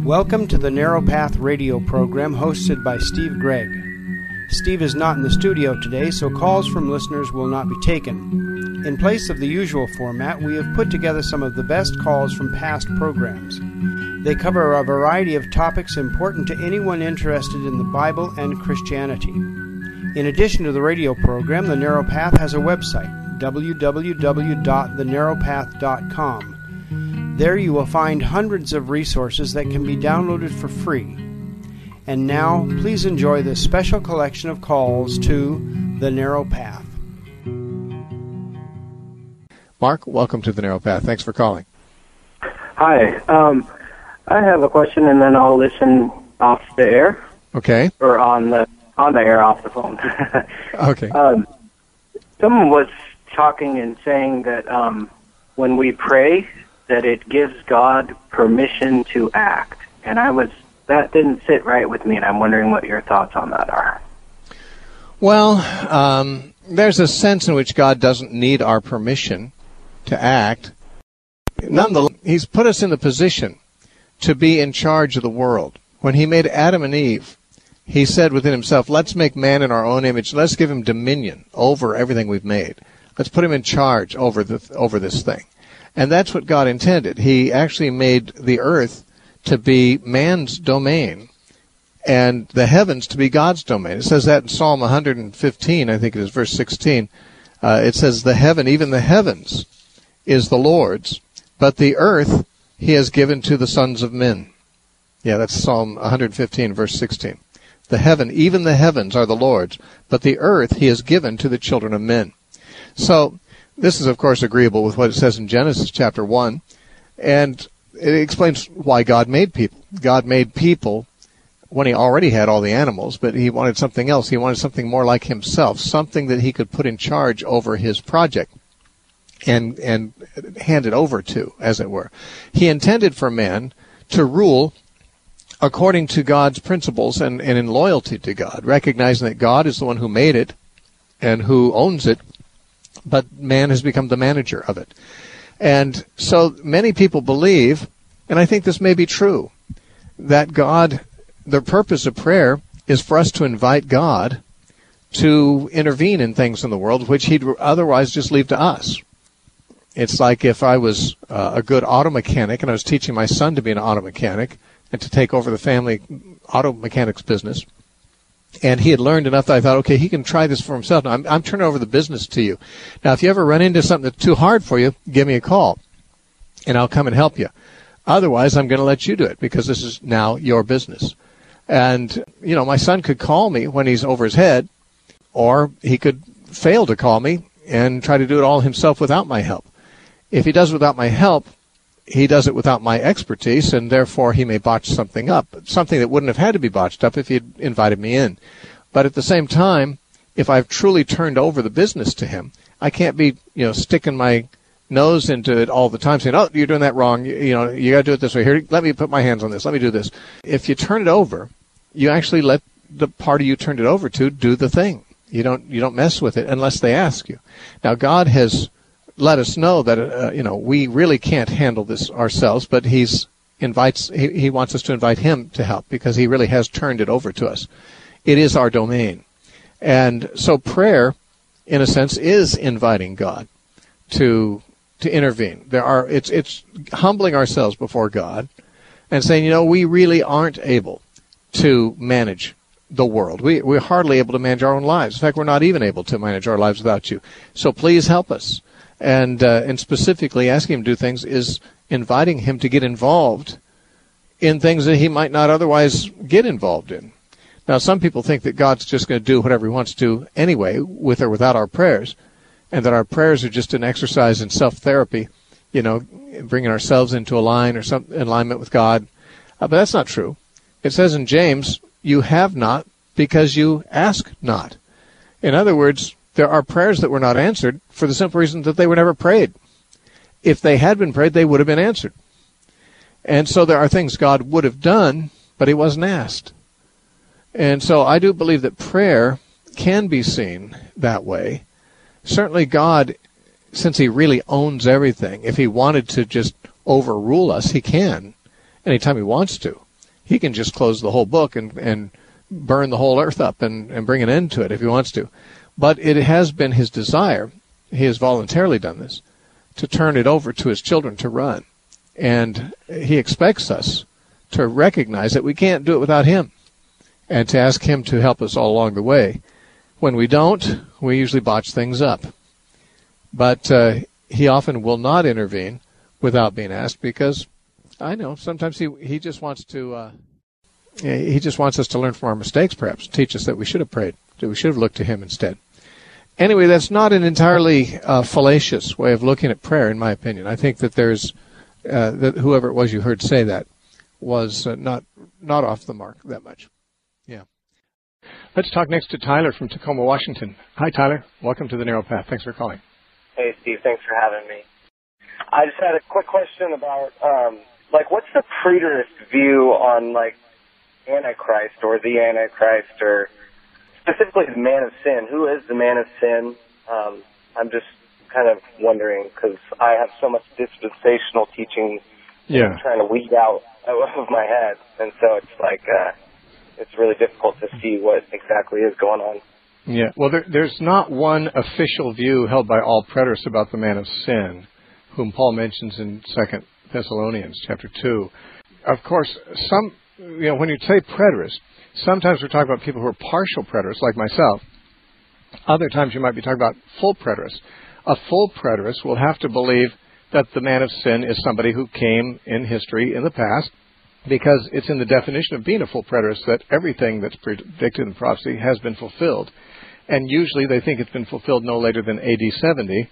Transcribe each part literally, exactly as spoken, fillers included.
Welcome to the Narrow Path radio program hosted by Steve Gregg. Steve is not in the studio today, so calls from listeners will not be taken. In place of the usual format, we have put together some of the best calls from past programs. They cover a variety of topics important to anyone interested in the Bible and Christianity. In addition to the radio program, The Narrow Path has a website, w w w dot the narrow path dot com. There you will find hundreds of resources that can be downloaded for free. And now, please enjoy this special collection of calls to The Narrow Path. Mark, welcome to The Narrow Path. Thanks for calling. Hi. Um, I have a question, and then I'll listen off the air. Okay. Or on the on the air off the phone. Okay. Um, someone was talking and saying that um, when we pray, that it gives God permission to act. And I was that didn't sit right with me, and I'm wondering what your thoughts on that are. Well, um, there's a sense in which God doesn't need our permission to act. Nonetheless, He's put us in the position to be in charge of the world. When He made Adam and Eve, He said within Himself, let's make man in our own image. Let's give him dominion over everything we've made. Let's put him in charge over the over this thing. And that's what God intended. He actually made the earth to be man's domain and the heavens to be God's domain. It says that in Psalm one hundred fifteen, I think it is, verse sixteen. Uh, it says, the heaven, even the heavens, is the Lord's, but the earth He has given to the sons of men. Yeah, that's Psalm one hundred fifteen, verse sixteen. The heaven, even the heavens, are the Lord's, but the earth He has given to the children of men. So, this is, of course, agreeable with what it says in Genesis chapter one, and it explains why God made people. God made people when He already had all the animals, but He wanted something else. He wanted something more like Himself, something that He could put in charge over His project and and hand it over to, as it were. He intended for man to rule according to God's principles and, and in loyalty to God, recognizing that God is the one who made it and who owns it, but man has become the manager of it. And so many people believe, and I think this may be true, that God, the purpose of prayer is for us to invite God to intervene in things in the world which He'd otherwise just leave to us. It's like if I was uh, a good auto mechanic and I was teaching my son to be an auto mechanic and to take over the family auto mechanics business, and he had learned enough that I thought, okay, he can try this for himself. Now, I'm, I'm turning over the business to you. Now, if you ever run into something that's too hard for you, give me a call, and I'll come and help you. Otherwise, I'm going to let you do it because this is now your business. And, you know, my son could call me when he's over his head, or he could fail to call me and try to do it all himself without my help. If he does it without my help, he does it without my expertise, and therefore he may botch something up, something that wouldn't have had to be botched up if he had invited me in. But at the same time, if I've truly turned over the business to him, I can't be, you know, sticking my nose into it all the time, saying, oh, you're doing that wrong. You, you know, you got to do it this way. Here, let me put my hands on this. Let me do this. If you turn it over, you actually let the party you turned it over to do the thing. You don't, you don't mess with it unless they ask you. Now, God has let us know that, uh, you know, we really can't handle this ourselves, but he's invites, he, he wants us to invite Him to help because He really has turned it over to us. It is our domain. And so prayer, in a sense, is inviting God to, to intervene. There are, it's, it's humbling ourselves before God and saying, you know, we really aren't able to manage the world. We, we're hardly able to manage our own lives. In fact, we're not even able to manage our lives without you. So please help us. And uh, and specifically asking Him to do things is inviting Him to get involved in things that He might not otherwise get involved in. Now, some people think that God's just going to do whatever He wants to anyway, with or without our prayers, and that our prayers are just an exercise in self-therapy, you know, bringing ourselves into a line or some alignment with God. Uh, but that's not true. It says in James, you have not because you ask not. In other words, there are prayers that were not answered for the simple reason that they were never prayed. If they had been prayed, they would have been answered. And so there are things God would have done, but He wasn't asked. And so I do believe that prayer can be seen that way. Certainly God, since He really owns everything, if He wanted to just overrule us, He can, anytime He wants to. He can just close the whole book and, and burn the whole earth up and, and bring an end to it if he wants to. But it has been his desire, he has voluntarily done this, to turn it over to his children to run. And he expects us to recognize that we can't do it without him, and to ask him to help us all along the way. When we don't, we usually botch things up. But uh, he often will not intervene without being asked, because I know sometimes he he just wants to uh, he just wants us to learn from our mistakes, perhaps teach us that we should have prayed, that we should have looked to him instead. Anyway, that's not an entirely uh, fallacious way of looking at prayer, in my opinion. I think that there's uh, that whoever it was you heard say that was uh, not not off the mark that much. Yeah. Let's talk next to Tyler from Tacoma, Washington. Hi, Tyler. Welcome to the Narrow Path. Thanks for calling. Hey, Steve. Thanks for having me. I just had a quick question about, um, like, what's the preterist view on, like, Antichrist or the Antichrist, or specifically the man of sin? Who is the man of sin? Um, I'm just kind of wondering, because I have so much dispensational teaching yeah. I'm trying to weed out of my head, and so it's like uh, it's really difficult to see what exactly is going on. Yeah, well, there, there's not one official view held by all preterists about the man of sin, whom Paul mentions in Second Thessalonians chapter two. Of course, some, you know, when you say preterist, sometimes we're talking about people who are partial preterists, like myself. Other times you might be talking about full preterists. A full preterist will have to believe that the man of sin is somebody who came in history in the past, because it's in the definition of being a full preterist that everything that's predicted in prophecy has been fulfilled. And usually they think it's been fulfilled no later than A D seventy.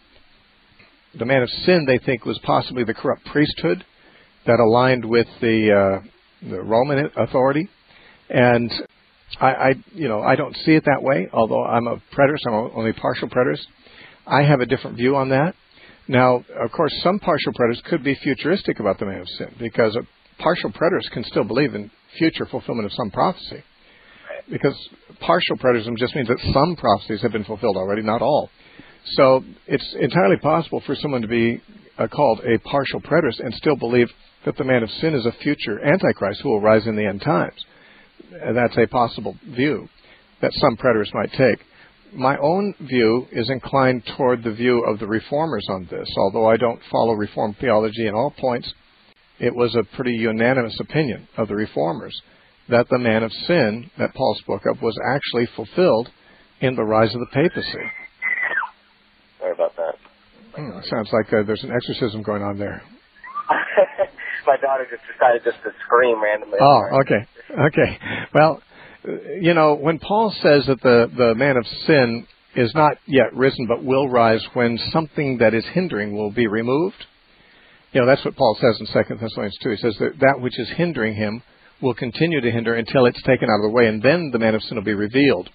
The man of sin, they think, was possibly the corrupt priesthood that aligned with the, uh, the Roman authority. And I, I, you know, I don't see it that way, although I'm a preterist, I'm only partial preterist. I have a different view on that. Now, of course, some partial preterists could be futuristic about the man of sin, because a partial preterist can still believe in future fulfillment of some prophecy. Because partial preterism just means that some prophecies have been fulfilled already, not all. So it's entirely possible for someone to be uh, called a partial preterist and still believe that the man of sin is a future Antichrist who will rise in the end times. And that's a possible view that some preterists might take. My own view is inclined toward the view of the Reformers on this. Although I don't follow Reformed theology in all points, it was a pretty unanimous opinion of the Reformers that the man of sin that Paul spoke of was actually fulfilled in the rise of the papacy. Sorry about that. Hmm, sounds like uh, there's an exorcism going on there. My daughter just decided just to scream randomly. Oh, okay. Okay. Well, you know, when Paul says that the, the man of sin is not yet risen but will rise when something that is hindering will be removed, you know, that's what Paul says in Second Thessalonians two. He says that that which is hindering him will continue to hinder until it's taken out of the way, and then the man of sin will be revealed.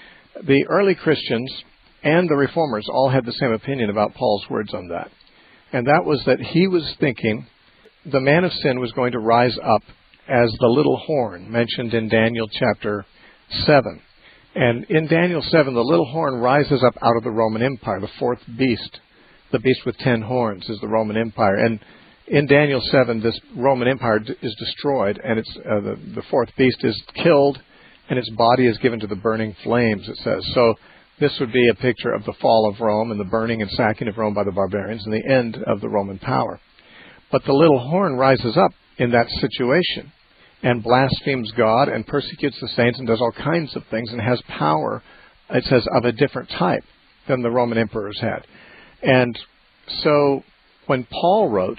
The early Christians and the Reformers all had the same opinion about Paul's words on that. And that was that he was thinking the man of sin was going to rise up as the little horn mentioned in Daniel chapter seven. And in Daniel seven, the little horn rises up out of the Roman Empire, the fourth beast. The beast with ten horns is the Roman Empire. And in Daniel seven, this Roman Empire d- is destroyed, and it's uh, the, the fourth beast is killed, and its body is given to the burning flames, it says. So this would be a picture of the fall of Rome and the burning and sacking of Rome by the barbarians and the end of the Roman power. But the little horn rises up in that situation and blasphemes God and persecutes the saints and does all kinds of things and has power, it says, of a different type than the Roman emperors had. And so when Paul wrote,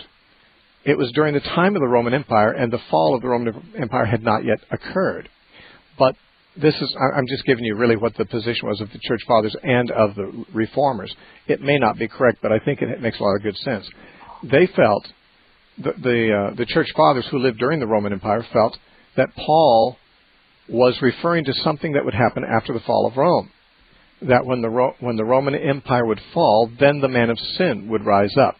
it was during the time of the Roman Empire, and the fall of the Roman Empire had not yet occurred. But this is, I'm just giving you really what the position was of the Church Fathers and of the Reformers. It may not be correct, but I think it makes a lot of good sense. They felt, the the, uh, the Church Fathers who lived during the Roman Empire felt that Paul was referring to something that would happen after the fall of Rome. That when the Ro- when the Roman Empire would fall, then the man of sin would rise up.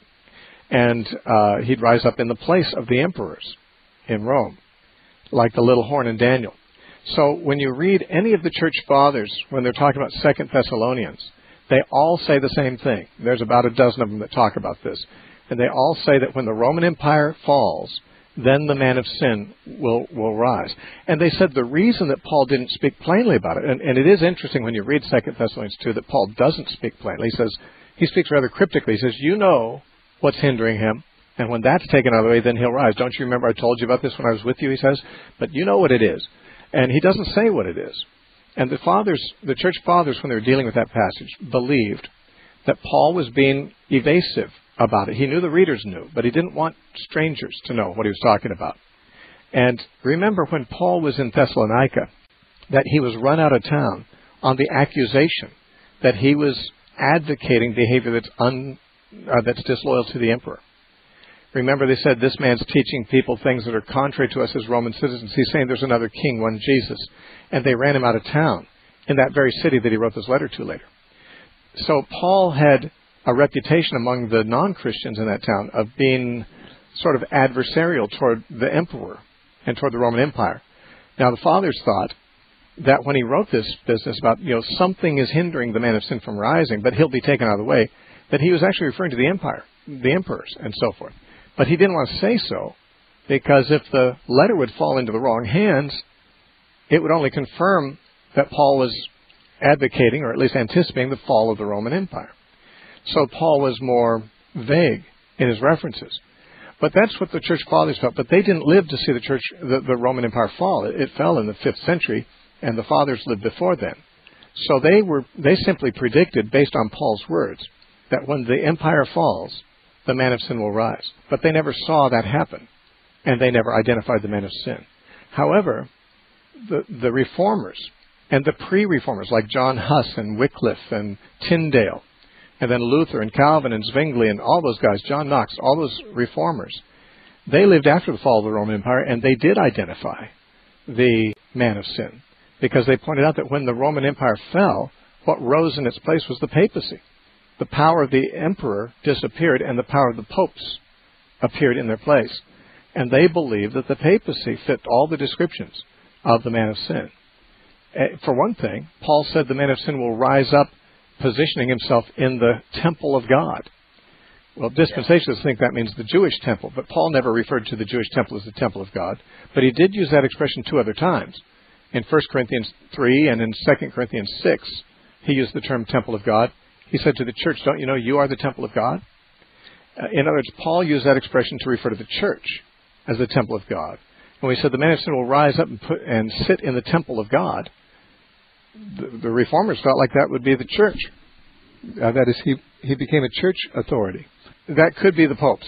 And uh, he'd rise up in the place of the emperors in Rome, like the little horn in Daniel. So when you read any of the Church Fathers, when they're talking about Second Thessalonians, they all say the same thing. There's about a dozen of them that talk about this. And they all say that when the Roman Empire falls, then the man of sin will, will rise. And they said the reason that Paul didn't speak plainly about it, and, and it is interesting when you read Second Thessalonians two that Paul doesn't speak plainly. He says, he speaks rather cryptically. He says, you know what's hindering him, and when that's taken out of the way, then he'll rise. Don't you remember I told you about this when I was with you, he says? But you know what it is. And he doesn't say what it is. And the fathers, the church fathers, when they were dealing with that passage, believed that Paul was being evasive about it. He knew the readers knew, but he didn't want strangers to know what he was talking about. And remember when Paul was in Thessalonica, that he was run out of town on the accusation that he was advocating behavior that's un, uh, that's disloyal to the emperor. Remember, they said this man's teaching people things that are contrary to us as Roman citizens. He's saying there's another king, one Jesus. And they ran him out of town in that very city that he wrote this letter to later. So Paul had a reputation among the non-Christians in that town of being sort of adversarial toward the emperor and toward the Roman Empire. Now, the fathers thought that when he wrote this business about, you know, something is hindering the man of sin from rising, but he'll be taken out of the way, that he was actually referring to the empire, the emperors, and so forth. But he didn't want to say so, because if the letter would fall into the wrong hands, it would only confirm that Paul was advocating, or at least anticipating, the fall of the Roman Empire. So Paul was more vague in his references. But that's what the church fathers felt. But they didn't live to see the church, the, the Roman Empire fall. It, it fell in the fifth century, and the fathers lived before then. So they were they simply predicted, based on Paul's words, that when the empire falls, the man of sin will rise. But they never saw that happen, and they never identified the man of sin. However, the, the reformers and the pre-reformers, like John Huss and Wycliffe and Tyndale, and then Luther and Calvin and Zwingli and all those guys, John Knox, all those reformers, they lived after the fall of the Roman Empire, and they did identify the man of sin, because they pointed out that when the Roman Empire fell, what rose in its place was the papacy. The power of the emperor disappeared, and the power of the popes appeared in their place. And they believed that the papacy fit all the descriptions of the man of sin. For one thing, Paul said the man of sin will rise up, positioning himself in the temple of God. Well, dispensationalists think that means the Jewish temple, but Paul never referred to the Jewish temple as the temple of God. But he did use that expression two other times. In First Corinthians three and in Second Corinthians six, he used the term temple of God. He said to the church, don't you know you are the temple of God? Uh, in other words, Paul used that expression to refer to the church as the temple of God. When he said the man of sin will rise up and, put, and sit in the temple of God, the, the reformers felt like that would be the church. Uh, that is, he, he became a church authority. That could be the popes.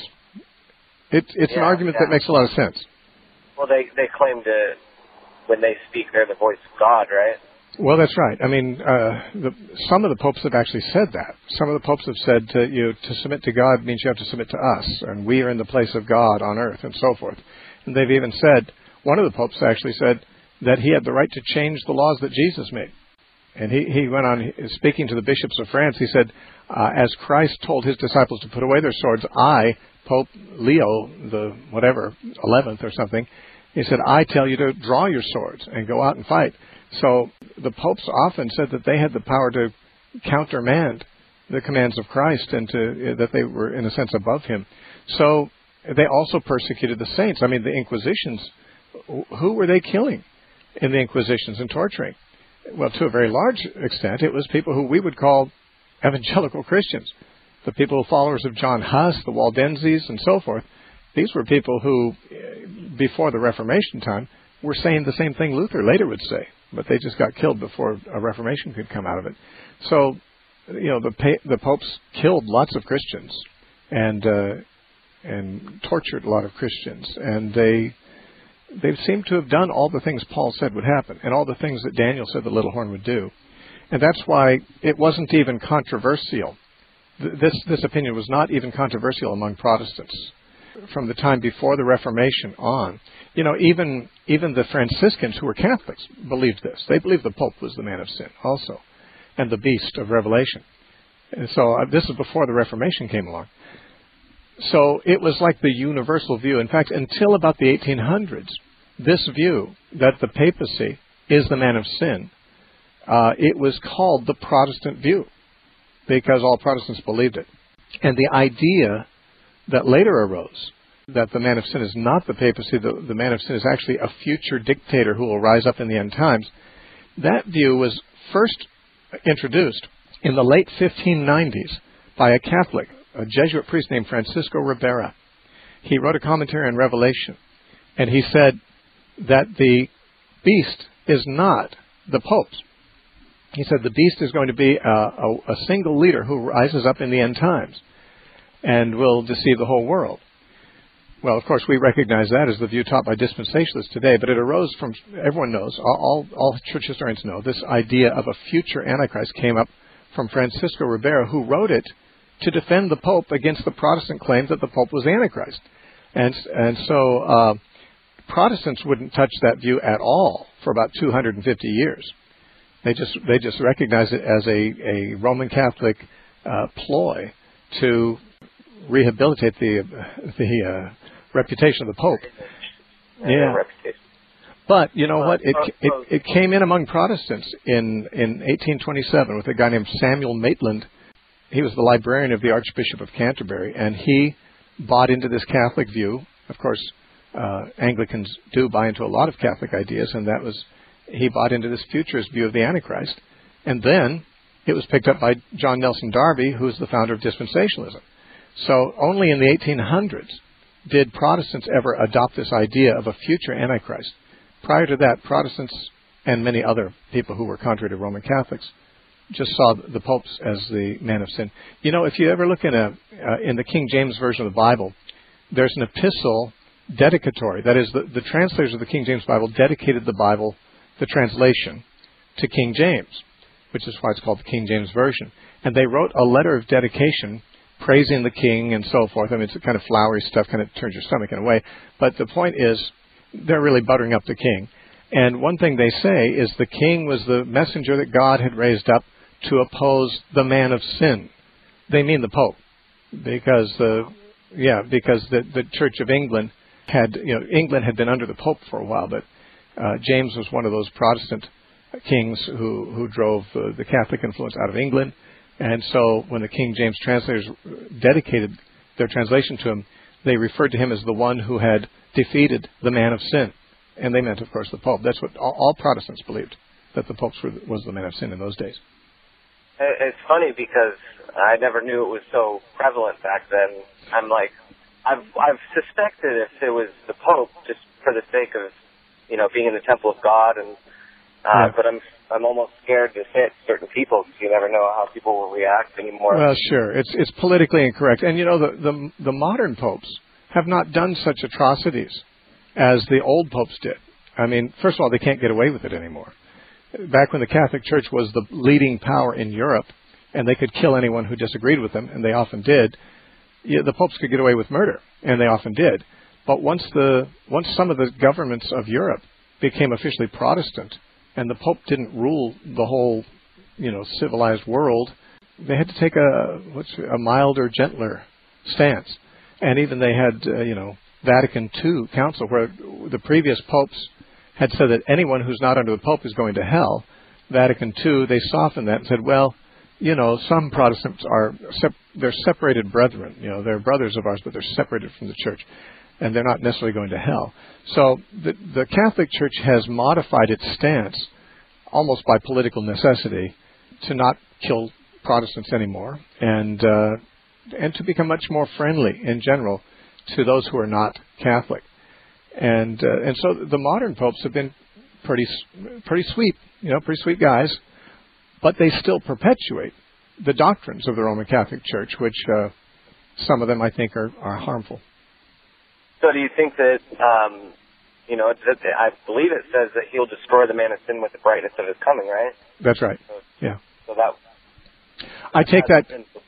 It, it's yeah, an argument yeah. that makes a lot of sense. Well, they, they claim to, when they speak, they're the voice of God, right? Well, that's right. I mean, uh, the, some of the popes have actually said that. Some of the popes have said to, you know, to submit to God means you have to submit to us, and we are in the place of God on earth, and so forth. And they've even said, one of the popes actually said that he had the right to change the laws that Jesus made. And he, he went on speaking to the bishops of France. He said, uh, as Christ told his disciples to put away their swords, I, Pope Leo, the whatever, eleventh or something, he said, I tell you to draw your swords and go out and fight. So the popes often said that they had the power to countermand the commands of Christ, and to uh, that they were, in a sense, above him. So they also persecuted the saints. I mean, the Inquisitions, who were they killing in the Inquisitions and torturing? Well, to a very large extent, it was people who we would call evangelical Christians. The people followers of John Huss, the Waldenses, and so forth. These were people who, before the Reformation time, were saying the same thing Luther later would say, but they just got killed before a Reformation could come out of it. So, you know, the pa- the popes killed lots of Christians and uh, and tortured a lot of Christians, and they they seem to have done all the things Paul said would happen, and all the things that Daniel said the little horn would do. And that's why it wasn't even controversial. This this opinion was not even controversial among Protestants from the time before the Reformation on. You know, even even the Franciscans, who were Catholics, believed this. They believed the Pope was the man of sin also, and the beast of Revelation. And so uh, this is before the Reformation came along. So it was like the universal view. In fact, until about the eighteen hundreds, this view that the papacy is the man of sin, uh, it was called the Protestant view, because all Protestants believed it. And the idea that later arose that the man of sin is not the papacy, the, the man of sin is actually a future dictator who will rise up in the end times. That view was first introduced in the late fifteen nineties by a Catholic, a Jesuit priest named Francisco Ribera. He wrote a commentary on Revelation, and he said that the beast is not the popes. He said the beast is going to be a, a, a single leader who rises up in the end times and will deceive the whole world. Well, of course, we recognize that as the view taught by dispensationalists today, but it arose from, everyone knows, all, all church historians know, this idea of a future Antichrist came up from Francisco Ribera, who wrote it to defend the Pope against the Protestant claims that the Pope was Antichrist. And, and so uh, Protestants wouldn't touch that view at all for about two hundred fifty years. They just they just recognized it as a, a Roman Catholic uh, ploy to rehabilitate the the uh, reputation of the Pope. Yeah. But you know what? It, it it came in among Protestants in in eighteen twenty-seven with a guy named Samuel Maitland. He was the librarian of the Archbishop of Canterbury, and he bought into this Catholic view. Of course, uh, Anglicans do buy into a lot of Catholic ideas, and that was he bought into this futurist view of the Antichrist. And then it was picked up by John Nelson Darby, who is the founder of dispensationalism. So only in the eighteen hundreds did Protestants ever adopt this idea of a future Antichrist. Prior to that, Protestants and many other people who were contrary to Roman Catholics just saw the popes as the man of sin. You know, if you ever look in a uh, in the King James Version of the Bible, there's an epistle dedicatory. That is, the, the translators of the King James Bible dedicated the Bible, the translation, to King James, which is why it's called the King James Version. And they wrote a letter of dedication praising the king and so forth. I mean, it's kind of flowery stuff, kind of turns your stomach in a way. But the point is, they're really buttering up the king. And one thing they say is the king was the messenger that God had raised up to oppose the man of sin. They mean the Pope, because the yeah, because the the Church of England had you know England had been under the Pope for a while, but uh, James was one of those Protestant kings who who drove uh, the Catholic influence out of England. And so when the King James translators dedicated their translation to him, they referred to him as the one who had defeated the man of sin. And they meant, of course, the Pope. That's what all, all Protestants believed, that the Pope was the man of sin in those days. It's funny because I never knew it was so prevalent back then. I'm like, I've I've suspected if it was the Pope, just for the sake of, you know, being in the temple of God, and uh, yeah. but I'm I'm almost scared to hit certain people because you never know how people will react anymore. Well, sure, it's it's politically incorrect, and you know the the, the modern popes have not done such atrocities as the old popes did. I mean, first of all, they can't get away with it anymore. Back when the Catholic Church was the leading power in Europe, and they could kill anyone who disagreed with them, and they often did, yeah, the popes could get away with murder, and they often did. But once the once some of the governments of Europe became officially Protestant, and the Pope didn't rule the whole, you know, civilized world, they had to take a what's a milder, gentler stance. And even they had, uh, you know, Vatican Two Council, where the previous popes had said that anyone who's not under the Pope is going to hell. Vatican Two, they softened that and said, well, you know, some Protestants are sep- they're separated brethren. You know, they're brothers of ours, but they're separated from the Church, and they're not necessarily going to hell. So the, the Catholic Church has modified its stance, almost by political necessity, to not kill Protestants anymore, and uh, and to become much more friendly in general to those who are not Catholic. And uh, and so the modern popes have been pretty pretty sweet, you know, pretty sweet guys, but they still perpetuate the doctrines of the Roman Catholic Church, which uh, some of them I think are, are harmful. So do you think that, um, you know, that, I believe it says that he'll destroy the man of sin with the brightness of his coming, right? That's right. So, yeah. So that. I take that.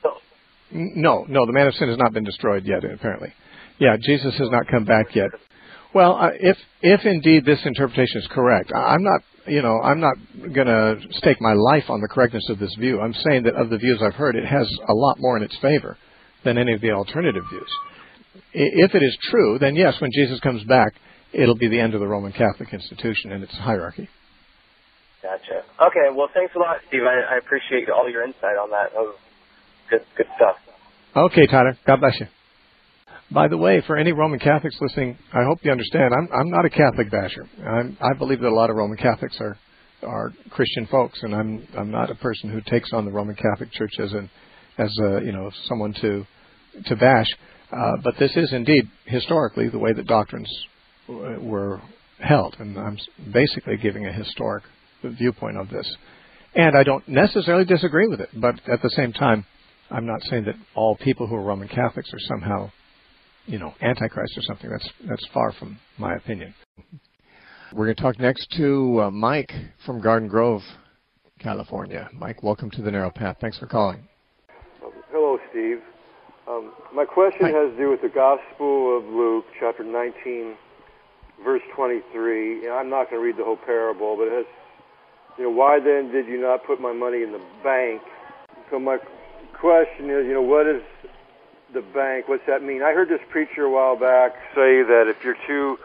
No, no, the man of sin has not been destroyed yet, apparently. Yeah, Jesus has not come back yet. Well, uh, if if indeed this interpretation is correct, I'm not, you know, I'm not going to stake my life on the correctness of this view. I'm saying that of the views I've heard, it has a lot more in its favor than any of the alternative views. If it is true, then yes, when Jesus comes back, it'll be the end of the Roman Catholic institution and its hierarchy. Gotcha. Okay, well, thanks a lot, Steve. I, I appreciate all your insight on that. That was good, good stuff. Okay, Tyler. God bless you. By the way, for any Roman Catholics listening, I hope you understand, I'm, I'm not a Catholic basher. I'm, I believe that a lot of Roman Catholics are, are Christian folks, and I'm, I'm not a person who takes on the Roman Catholic Church as an, as a, you know, someone to, to bash. Uh, but this is indeed historically the way that doctrines w- were held, and I'm basically giving a historic viewpoint of this. And I don't necessarily disagree with it, but at the same time, I'm not saying that all people who are Roman Catholics are somehow, you know, Antichrist or something. That's that's far from my opinion. We're going to talk next to uh, Mike from Garden Grove, California. Mike, welcome to the Narrow Path. Thanks for calling. Um, hello, Steve. Um, my question Hi. has to do with the Gospel of Luke, chapter nineteen, verse twenty-three. And I'm not going to read the whole parable, but it has, you know, why then did you not put my money in the bank? So my question is, you know, what is the bank? What's that mean? I heard this preacher a while back say that if you're too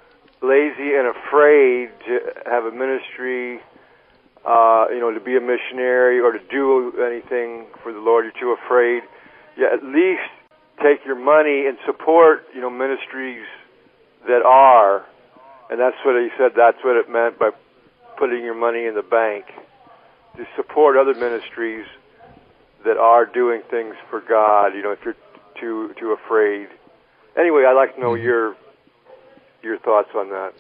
lazy and afraid to have a ministry, uh, you know, to be a missionary or to do anything for the Lord, you're too afraid. Yeah, at least take your money and support, you know, ministries that are, and that's what he said, that's what it meant by putting your money in the bank, to support other ministries that are doing things for God, you know, if you're too too afraid. Anyway, I'd like to know your your thoughts on that.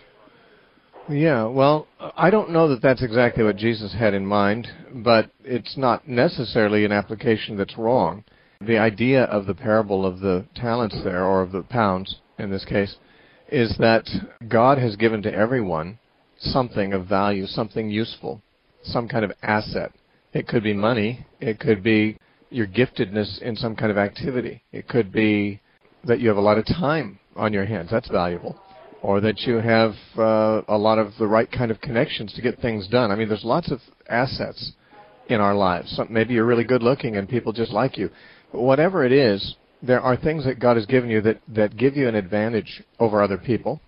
Yeah, well, I don't know that that's exactly what Jesus had in mind, but it's not necessarily an application that's wrong. The idea of the parable of the talents there, or of the pounds in this case, is that God has given to everyone something of value, something useful, some kind of asset. It could be money. It could be your giftedness in some kind of activity. It could be that you have a lot of time on your hands. That's valuable. Or that you have uh, a lot of the right kind of connections to get things done. I mean, there's lots of assets in our lives. Some, maybe you're really good looking and people just like you. But whatever it is, there are things that God has given you that, that give you an advantage over other people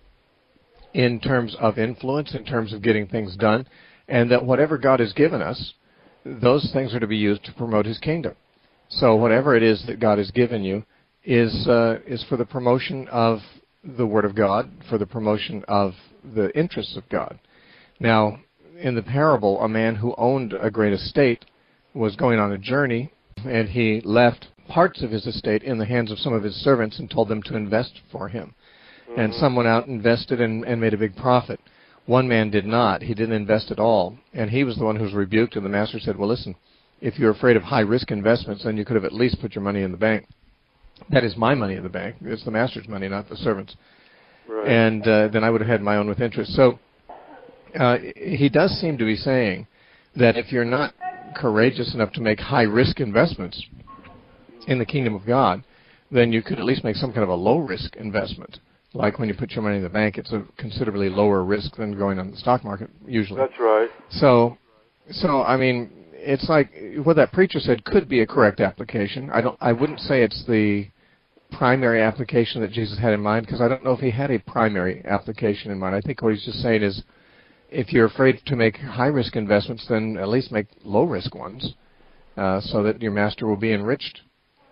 in terms of influence, in terms of getting things done, and that whatever God has given us, those things are to be used to promote His kingdom. So whatever it is that God has given you is uh, is for the promotion of the Word of God, for the promotion of the interests of God. Now, in the parable, a man who owned a great estate was going on a journey, and he left parts of his estate in the hands of some of his servants and told them to invest for him. Mm-hmm. And someone out invested and, and made a big profit. One man did not. He didn't invest at all. And he was the one who was rebuked, and the master said, well, listen, if you're afraid of high-risk investments, then you could have at least put your money in the bank. That is my money in the bank. It's the master's money, not the servant's. Right. And uh, then I would have had my own with interest. So uh, he does seem to be saying that if you're not courageous enough to make high-risk investments in the kingdom of God, then you could at least make some kind of a low-risk investment. Like when you put your money in the bank, it's a considerably lower risk than going on the stock market, usually. That's right. So, so I mean, it's like what that preacher said could be a correct application. I don't. I wouldn't say it's the primary application that Jesus had in mind, because I don't know if he had a primary application in mind. I think what he's just saying is, if you're afraid to make high-risk investments, then at least make low-risk ones, uh, so that your master will be enriched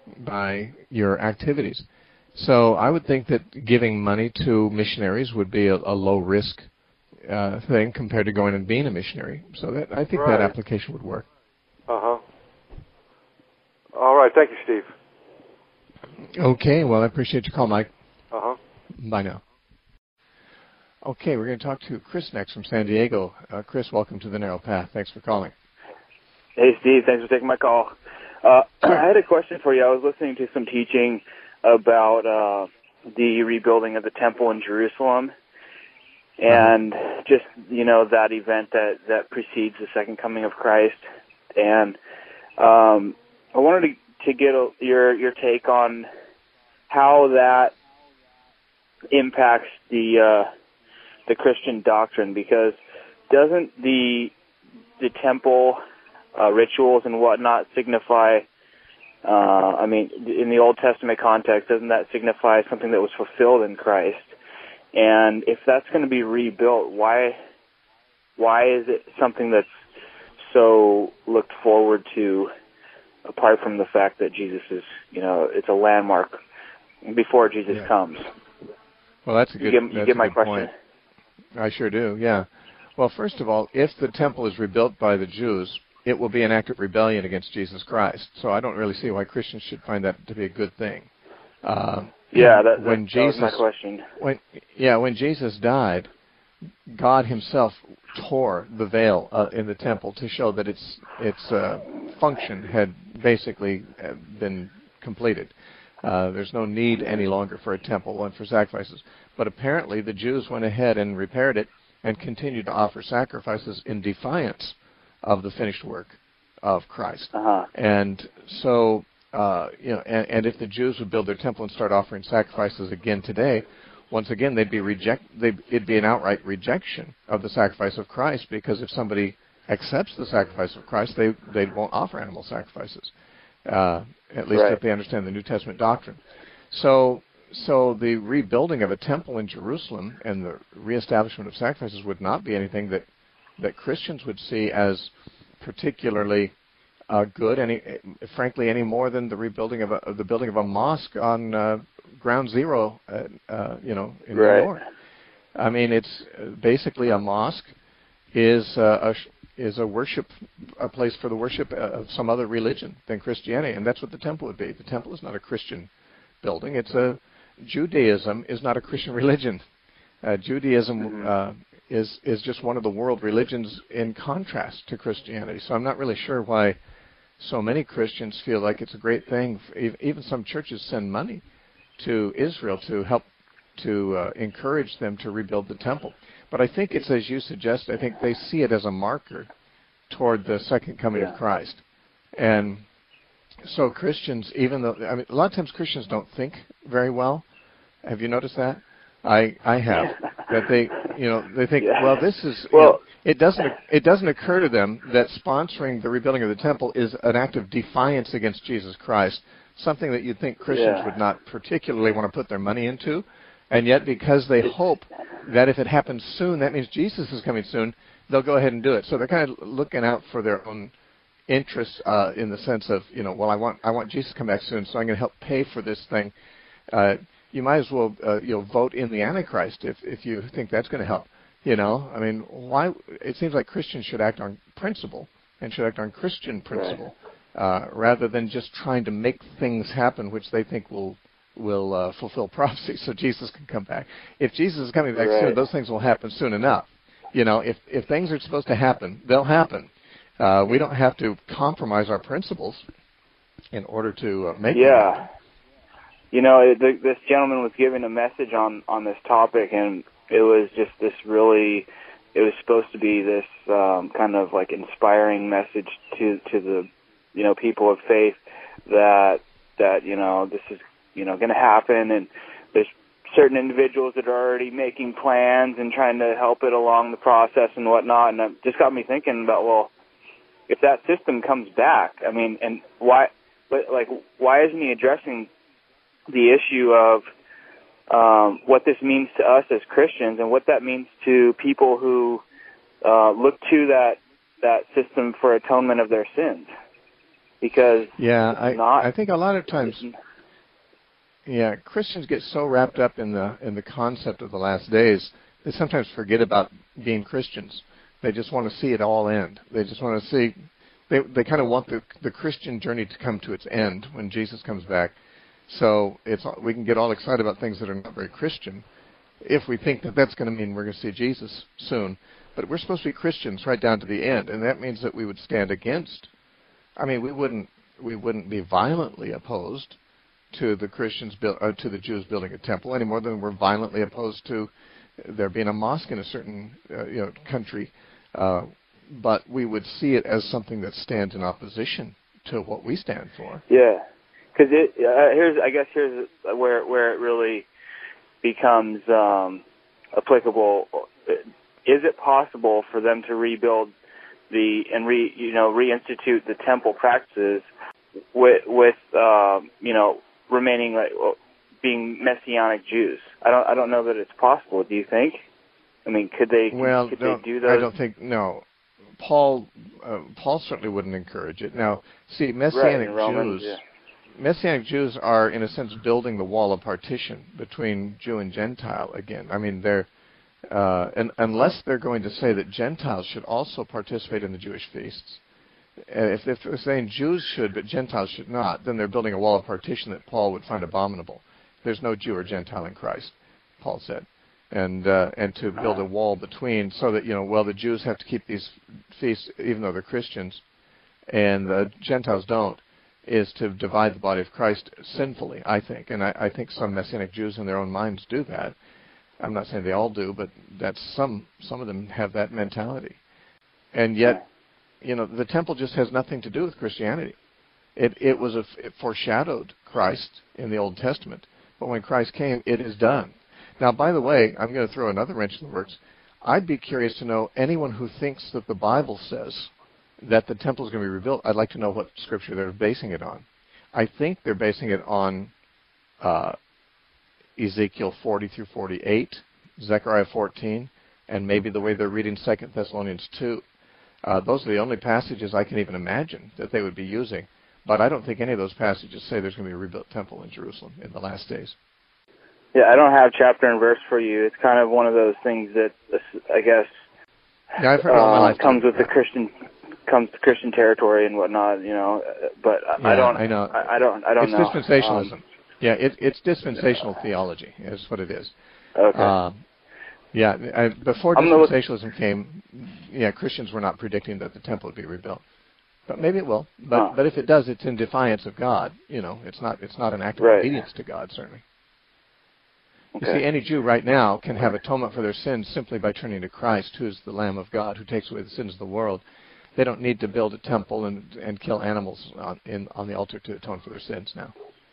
by your activities. So I would think that giving money to missionaries would be a, a low-risk uh, thing compared to going and being a missionary. So that I think right. that application would work. Uh-huh. All right. Thank you, Steve. Okay. Well, I appreciate your call, Mike. Uh-huh. Bye now. Okay, we're going to talk to Chris next from San Diego. Uh, Chris, welcome to the Narrow Path. Thanks for calling. Hey, Steve. Thanks for taking my call. Uh, I had a question for you. I was listening to some teaching about uh, the rebuilding of the temple in Jerusalem, and uh-huh. just, you know, that event that, that precedes the second coming of Christ. And um, I wanted to, to get a, your your take on how that impacts the uh, the Christian doctrine, because doesn't the the temple uh, rituals and whatnot signify, uh, I mean, in the Old Testament context, doesn't that signify something that was fulfilled in Christ? And if that's going to be rebuilt, why why is it something that's so looked forward to, apart from the fact that Jesus is, you know, it's a landmark before Jesus yeah. comes. Well, that's a good, you get, you that's get a my good question. point. I sure do, yeah. Well, first of all, if the temple is rebuilt by the Jews, it will be an act of rebellion against Jesus Christ. So I don't really see why Christians should find that to be a good thing. Uh, yeah, that, when that, Jesus, that was my question. When, yeah, when Jesus died, God himself tore the veil uh, in the temple to show that its its uh, function had basically been completed. Uh, there's no need any longer for a temple and for sacrifices. But apparently the Jews went ahead and repaired it and continued to offer sacrifices in defiance of the finished work of Christ. Uh-huh. And so, uh, you know, and, and if the Jews would build their temple and start offering sacrifices again today, once again they'd be reject. They'd, it'd be an outright rejection of the sacrifice of Christ, because if somebody accepts the sacrifice of Christ, they they won't offer animal sacrifices. Uh, at least right. if they understand the New Testament doctrine. So, so the rebuilding of a temple in Jerusalem and the reestablishment of sacrifices would not be anything that that Christians would see as particularly uh, good, any frankly, any more than the rebuilding of, a, of the building of a mosque on uh, Ground Zero, uh, uh, you know, in right. New York. I mean, it's basically a mosque is uh, a is a worship, a place for the worship of some other religion than Christianity, and that's what the temple would be. The temple is not a Christian building. It's a Judaism is not a Christian religion. Uh, Judaism uh, is is just one of the world religions in contrast to Christianity. So I'm not really sure why so many Christians feel like it's a great thing. Even some churches send money to Israel to help to uh, encourage them to rebuild the temple. But I think it's as you suggest. I think they see it as a marker toward the second coming yeah. of Christ. And so Christians, even though, I mean, a lot of times Christians don't think very well. Have you noticed that? I I have. That they, you know, they think, yeah. well, this is, well, you know, it doesn't it doesn't occur to them that sponsoring the rebuilding of the temple is an act of defiance against Jesus Christ, something that you'd think Christians yeah. would not particularly want to put their money into. And yet, because they hope that if it happens soon, that means Jesus is coming soon, they'll go ahead and do it. So they're kind of looking out for their own interests uh, in the sense of, you know, well, I want I want Jesus to come back soon, so I'm going to help pay for this thing. Uh, you might as well, uh, you know, vote in the Antichrist if if you think that's going to help. You know, I mean, why? It seems like Christians should act on principle and should act on Christian principle right. uh, rather than just trying to make things happen which they think will. will uh, fulfill prophecy so Jesus can come back. If Jesus is coming back right. soon, those things will happen soon enough. You know, if if things are supposed to happen, they'll happen. Uh, we don't have to compromise our principles in order to uh, make yeah. them happen. You know, the, this gentleman was giving a message on, on this topic, and it was just this really, it was supposed to be this um, kind of like inspiring message to, to the, you know, people of faith that, that, you know, this is, you know, going to happen, and there's certain individuals that are already making plans and trying to help it along the process and whatnot, and it just got me thinking about, well, if that system comes back, I mean, and why, like, why isn't he addressing the issue of um, what this means to us as Christians and what that means to people who uh, look to that that system for atonement of their sins? Because yeah, I not, I think a lot of times. Yeah, Christians get so wrapped up in the in the concept of the last days, they sometimes forget about being Christians. They just want to see it all end. They just want to see, they they kind of want the the Christian journey to come to its end when Jesus comes back. So it's we can get all excited about things that are not very Christian if we think that that's going to mean we're going to see Jesus soon. But we're supposed to be Christians right down to the end, and that means that we would stand against. I mean, we wouldn't we wouldn't be violently opposed to the Christians, uh, to the Jews building a temple any more than we're violently opposed to there being a mosque in a certain uh, you know country. Uh, but we would see it as something that stands in opposition to what we stand for. Yeah, because it uh, here's I guess here's where where it really becomes um, applicable. Is it possible for them to rebuild the and re you know reinstitute the temple practices with with uh, you know remaining like being Messianic Jews? I don't I don't know that it's possible. Do you think? I mean, could they? Well, could no, they do those? I don't think no. Paul uh, Paul certainly wouldn't encourage it. Now, see, Messianic right, Romans, Jews, Messianic Jews are, in a sense, building the wall of partition between Jew and Gentile again. I mean, they're uh, and, unless they're going to say that Gentiles should also participate in the Jewish feasts. If, if they're saying Jews should but Gentiles should not, then they're building a wall of partition that Paul would find abominable. There's no Jew or Gentile in Christ, Paul said. And uh, and to build a wall between so that, you know, well, the Jews have to keep these feasts even though they're Christians, and the Gentiles don't, is to divide the body of Christ sinfully, I think. And I, I think some Messianic Jews in their own minds do that. I'm not saying they all do, but that's some some of them have that mentality. And yet, you know, the temple just has nothing to do with Christianity. It it was a, it foreshadowed Christ in the Old Testament, but when Christ came, it is done. Now, by the way, I'm going to throw another wrench in the works. I'd be curious to know anyone who thinks that the Bible says that the temple is going to be rebuilt. I'd like to know what scripture they're basing it on. I think they're basing it on uh, Ezekiel forty through forty-eight, Zechariah fourteen, and maybe the way they're reading Second Thessalonians two. Uh, those are the only passages I can even imagine that they would be using. But I don't think any of those passages say there's going to be a rebuilt temple in Jerusalem in the last days. Yeah, I don't have chapter and verse for you. It's kind of one of those things that I guess yeah, I've heard all my uh, life comes with yeah. the Christian comes to Christian territory and whatnot, you know. But yeah, I don't. I know. I, I don't. I don't it's know. It's dispensationalism. Um, yeah, it, it's dispensational theology. Is what it is. Okay. Uh, yeah, I, before dispensationalism came, yeah, Christians were not predicting that the temple would be rebuilt. But maybe it will. But huh. but if it does, it's in defiance of God. You know, it's not it's not an act of right. obedience to God, certainly. Okay. You see, any Jew right now can have atonement for their sins simply by turning to Christ, who is the Lamb of God, who takes away the sins of the world. They don't need to build a temple and and kill animals on, in, on the altar to atone for their sins now.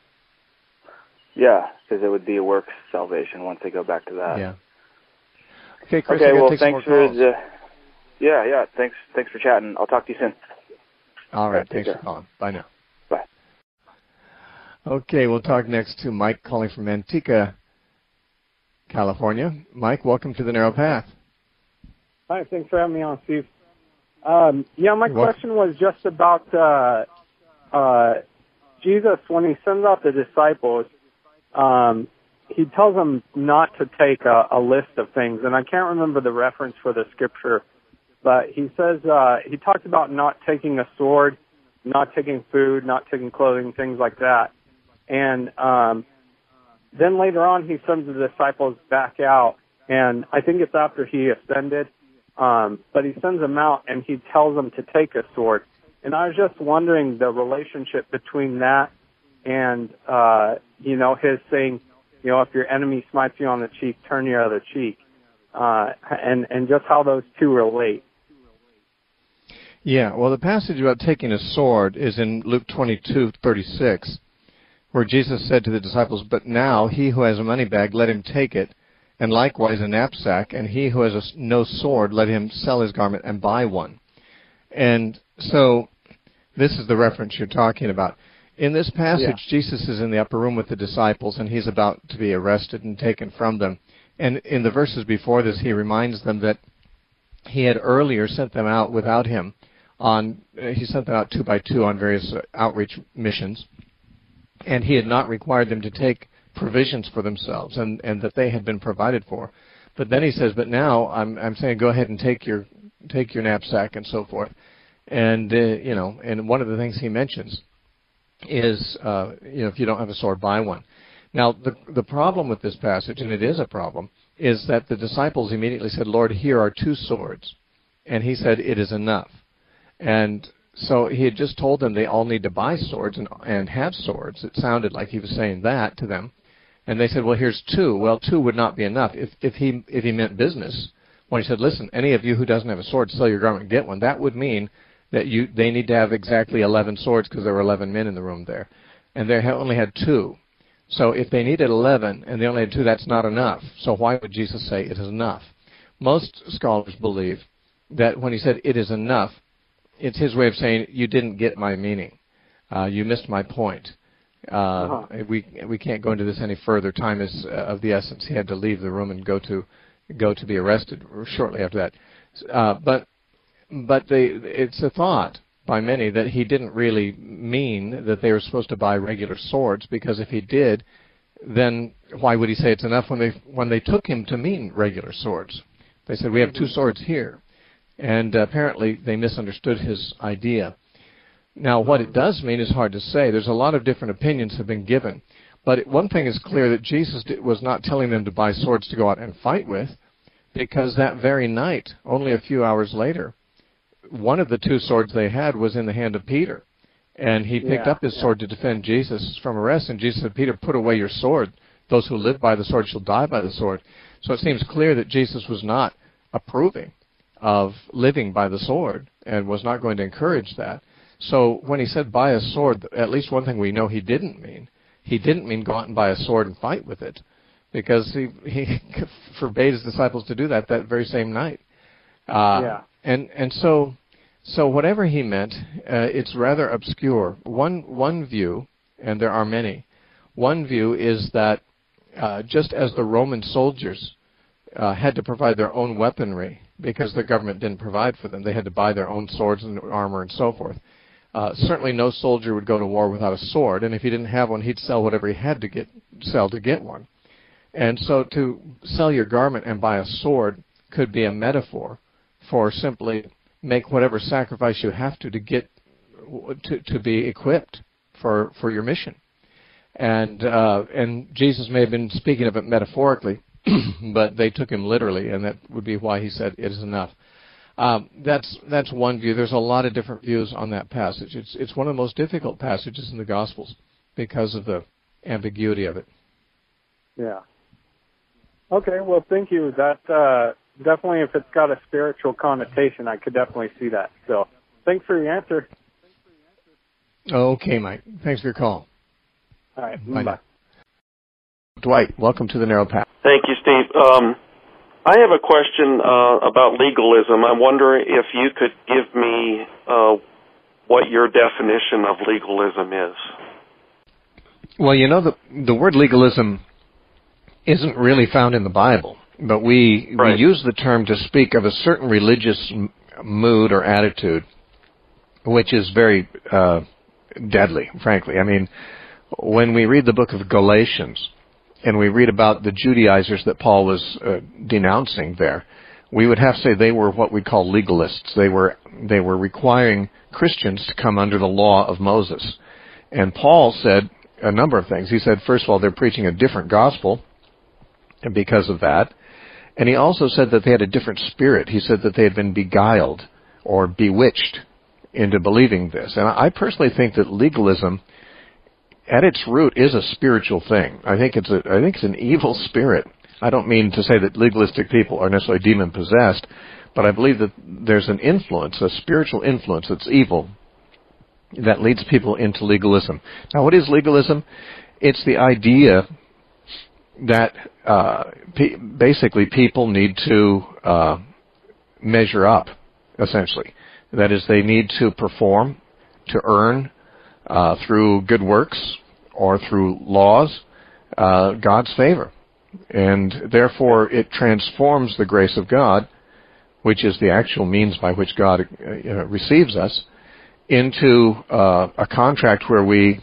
Yeah, because it would be a works salvation once they go back to that. Yeah. Okay, Chris. Okay, I well, take thanks some more for the. Yeah, yeah. Thanks, thanks for chatting. I'll talk to you soon. All right. right Thanks care. for calling. Bye now. Bye. Okay, we'll talk next to Mike calling from Manteca, California. Mike, welcome to the Narrow Path. Hi, thanks for having me on, Steve. Um, yeah, my What? question was just about uh, uh, Jesus, when he sends out the disciples, um, he tells them not to take a, a list of things, and I can't remember the reference for the scripture, but he says, uh, he talks about not taking a sword, not taking food, not taking clothing, things like that. And um, then later on, he sends the disciples back out, and I think it's after he ascended, um, but he sends them out and he tells them to take a sword. And I was just wondering the relationship between that and, uh, you know, his saying, you know, if your enemy smites you on the cheek, turn your other cheek, uh, and, and just how those two relate. Yeah, well, the passage about taking a sword is in Luke twenty-two thirty-six, where Jesus said to the disciples, "But now he who has a money bag, let him take it, and likewise a knapsack, and he who has a, no sword, let him sell his garment and buy one." And so this is the reference you're talking about. In this passage, yeah. Jesus is in the upper room with the disciples, and he's about to be arrested and taken from them. And in the verses before this, he reminds them that he had earlier sent them out without him. On uh, he sent them out two by two on various uh, outreach missions, and he had not required them to take provisions for themselves, and, and that they had been provided for. But then he says, "But now I'm I'm saying, go ahead and take your take your knapsack and so forth." And uh, you know, and one of the things he mentions is, uh, you know, if you don't have a sword, buy one. Now, the the problem with this passage, and it is a problem, is that the disciples immediately said, "Lord, here are two swords," and he said, "It is enough." And so he had just told them they all need to buy swords and, and have swords. It sounded like he was saying that to them. And they said, "Well, here's two." Well, two would not be enough. If if he if he meant business, when he said, "Listen, any of you who doesn't have a sword, sell your garment and get one," that would mean that you they need to have exactly eleven swords, because there were eleven men in the room there. And they only had two. So if they needed eleven and they only had two, that's not enough. So why would Jesus say it is enough? Most scholars believe that when he said it is enough, it's his way of saying, you didn't get my meaning. Uh, you missed my point. Uh, uh-huh. We we can't go into this any further. Time is uh, of the essence. He had to leave the room and go to go to be arrested shortly after that. Uh, but but they, it's a thought by many that he didn't really mean that they were supposed to buy regular swords, because if he did, then why would he say it's enough when they when they took him to mean regular swords? They said, we have two swords here. And uh, apparently they misunderstood his idea. Now, what it does mean is hard to say. There's a lot of different opinions have been given. But it, one thing is clear, that Jesus did, was not telling them to buy swords to go out and fight with, because that very night, only a few hours later, one of the two swords they had was in the hand of Peter. And he picked yeah, up his yeah. sword to defend Jesus from arrest. And Jesus said, Peter, put away your sword. Those who live by the sword shall die by the sword. So it seems clear that Jesus was not approving of living by the sword and was not going to encourage that. So when he said buy a sword, at least one thing we know he didn't mean. He didn't mean go out and buy a sword and fight with it, because he, he forbade his disciples to do that that very same night. Uh, yeah. And and so so whatever he meant, uh, it's rather obscure. One one view, and there are many, one view is that uh, just as the Roman soldiers uh, had to provide their own weaponry because the government didn't provide for them, they had to buy their own swords and armor and so forth. Uh, certainly no soldier would go to war without a sword, and if he didn't have one, he'd sell whatever he had to get sell to get one. And so to sell your garment and buy a sword could be a metaphor for simply make whatever sacrifice you have to to get to, to be equipped for, for your mission. And uh, and Jesus may have been speaking of it metaphorically, but they took him literally, and that would be why he said it is enough. Um, that's that's one view. There's a lot of different views on that passage. It's it's one of the most difficult passages in the Gospels because of the ambiguity of it. Yeah. Okay, well, thank you. That uh, definitely, if it's got a spiritual connotation, I could definitely see that. So, thanks for your answer. Okay, Mike. Thanks for your call. All right. Bye. Bye. Dwight, welcome to the Narrow Path. Thank you, Steve. Um, I have a question uh, about legalism. I'm wondering if you could give me uh, what your definition of legalism is. Well, you know, the the word legalism isn't really found in the Bible, but we right. we use the term to speak of a certain religious m- mood or attitude, which is very uh, deadly, frankly. I mean, when we read the book of Galatians, and we read about the Judaizers that Paul was uh, denouncing there, we would have to say they were what we call legalists. They were they were requiring Christians to come under the law of Moses. And Paul said a number of things. He said, first of all, they're preaching a different gospel, and because of that. And he also said that they had a different spirit. He said that they had been beguiled or bewitched into believing this. And I personally think that legalism, at its root, is a spiritual thing. I think it's a, I think it's an evil spirit. I don't mean to say that legalistic people are necessarily demon-possessed, but I believe that there's an influence, a spiritual influence that's evil, that leads people into legalism. Now, what is legalism? It's the idea that uh, p- basically people need to uh, measure up, essentially. That is, they need to perform, to earn, Uh, through good works or through laws, uh, God's favor. And therefore it transforms the grace of God, which is the actual means by which God uh, you know, receives us, into uh, a contract where we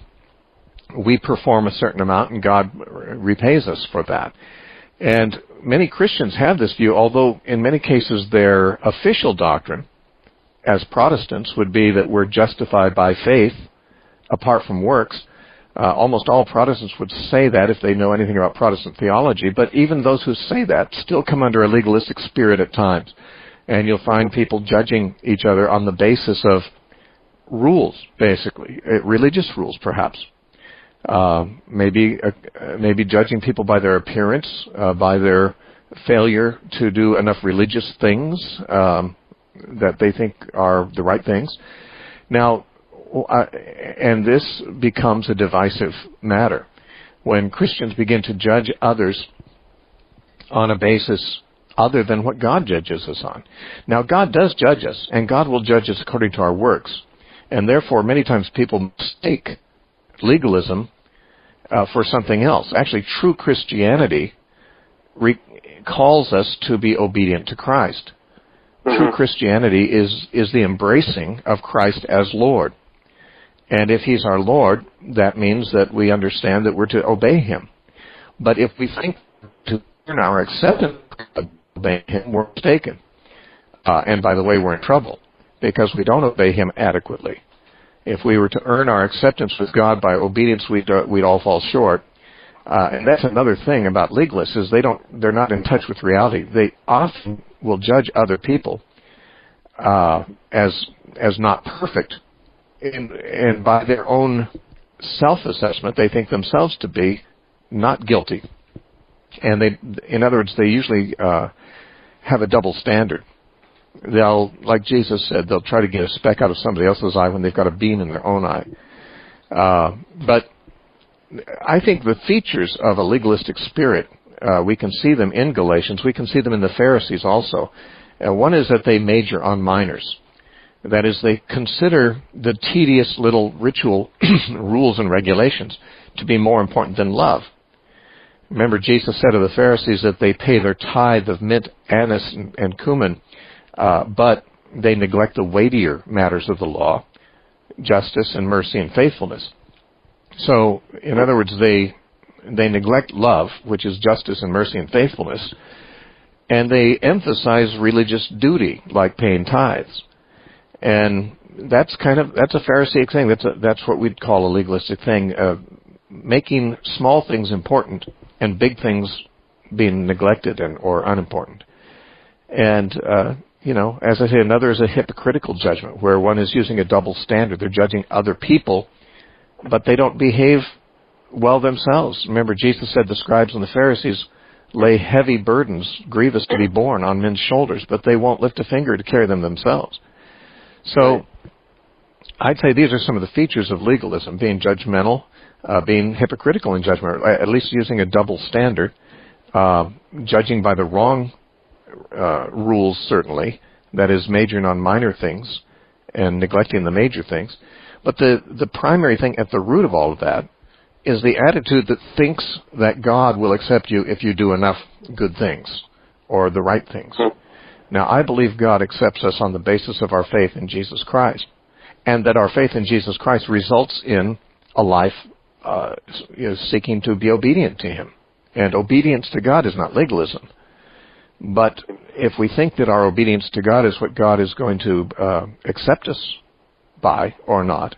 we perform a certain amount and God repays us for that. And many Christians have this view, although in many cases their official doctrine as Protestants would be that we're justified by faith apart from works. Uh, almost all Protestants would say that if they know anything about Protestant theology, but even those who say that still come under a legalistic spirit at times. And you'll find people judging each other on the basis of rules, basically, uh, religious rules, perhaps. Uh, maybe uh, maybe judging people by their appearance, uh, by their failure to do enough religious things um, that they think are the right things. Now, Uh, and this becomes a divisive matter when Christians begin to judge others on a basis other than what God judges us on. Now, God does judge us, and God will judge us according to our works. And therefore, many times people mistake legalism uh, for something else. Actually, true Christianity re- calls us to be obedient to Christ. Mm-hmm. True Christianity is, is the embracing of Christ as Lord. And if he's our Lord, that means that we understand that we're to obey him. But if we think to earn our acceptance of obeying him, we're mistaken. Uh, and by the way, we're in trouble because we don't obey him adequately. If we were to earn our acceptance with God by obedience, we'd, uh, we'd all fall short. Uh, and that's another thing about legalists is they don't, they're not in touch with reality. They often will judge other people uh, as as not perfect, and, and by their own self-assessment, they think themselves to be not guilty. And they, in other words, they usually uh, have a double standard. They'll, like Jesus said, they'll try to get a speck out of somebody else's eye when they've got a beam in their own eye. Uh, but I think the features of a legalistic spirit, uh, we can see them in Galatians. We can see them in the Pharisees also. Uh, one is that they major on minors. That is, they consider the tedious little ritual rules and regulations to be more important than love. Remember, Jesus said of the Pharisees that they pay their tithe of mint, anise, and, and cumin, uh, but they neglect the weightier matters of the law, justice and mercy and faithfulness. So, in other words, they they neglect love, which is justice and mercy and faithfulness, and they emphasize religious duty, like paying tithes. And that's kind of that's a Pharisaic thing. That's a, that's what we'd call a legalistic thing, uh, making small things important and big things being neglected and or unimportant. And uh, you know, as I say, another is a hypocritical judgment, where one is using a double standard. They're judging other people, but they don't behave well themselves. Remember, Jesus said the scribes and the Pharisees lay heavy burdens, grievous to be borne, on men's shoulders, but they won't lift a finger to carry them themselves. So I'd say these are some of the features of legalism, being judgmental, uh, being hypocritical in judgment, at least using a double standard, uh, judging by the wrong uh, rules, certainly, that is majoring on minor things and neglecting the major things. But the, the primary thing at the root of all of that is the attitude that thinks that God will accept you if you do enough good things or the right things. Now, I believe God accepts us on the basis of our faith in Jesus Christ, and that our faith in Jesus Christ results in a life uh, you know, seeking to be obedient to him. And obedience to God is not legalism. But if we think that our obedience to God is what God is going to uh, accept us by or not,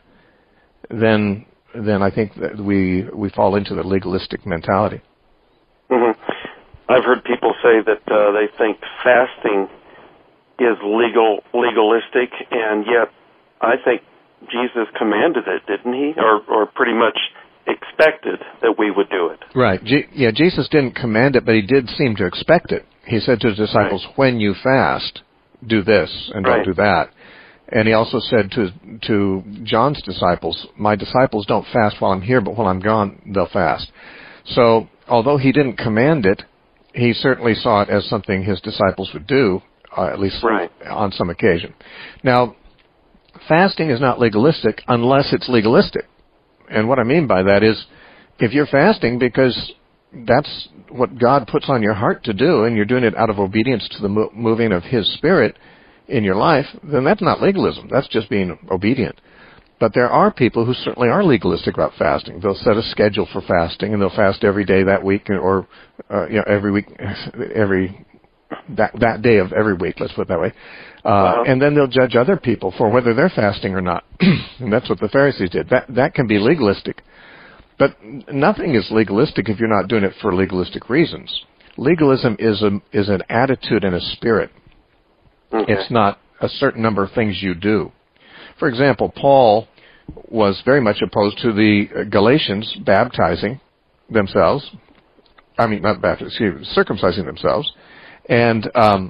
then then I think that we we fall into the legalistic mentality. Mm-hmm. I've heard people say that uh, they think fasting is legal legalistic, and yet I think Jesus commanded it, didn't he? Or or pretty much expected that we would do it. Right. G- yeah, Jesus didn't command it, but he did seem to expect it. He said to his disciples, right, when you fast, do this and don't right. do that. And he also said to to John's disciples, my disciples don't fast while I'm here, but while I'm gone, they'll fast. So, although he didn't command it, he certainly saw it as something his disciples would do, uh, at least right. on some occasion. Now, fasting is not legalistic unless it's legalistic. And what I mean by that is, if you're fasting because that's what God puts on your heart to do, and you're doing it out of obedience to the mo- moving of his Spirit in your life, then that's not legalism. That's just being obedient. But there are people who certainly are legalistic about fasting. They'll set a schedule for fasting, and they'll fast every day that week, or uh, you know, every week, every that that day of every week. Let's put it that way. Uh, uh-huh. And then they'll judge other people for whether they're fasting or not. And that's what the Pharisees did. That that can be legalistic. But nothing is legalistic if you're not doing it for legalistic reasons. Legalism is a is an attitude and a spirit. Okay. It's not a certain number of things you do. For example, Paul was very much opposed to the Galatians baptizing themselves. I mean, not baptizing, excuse me, circumcising themselves. And um,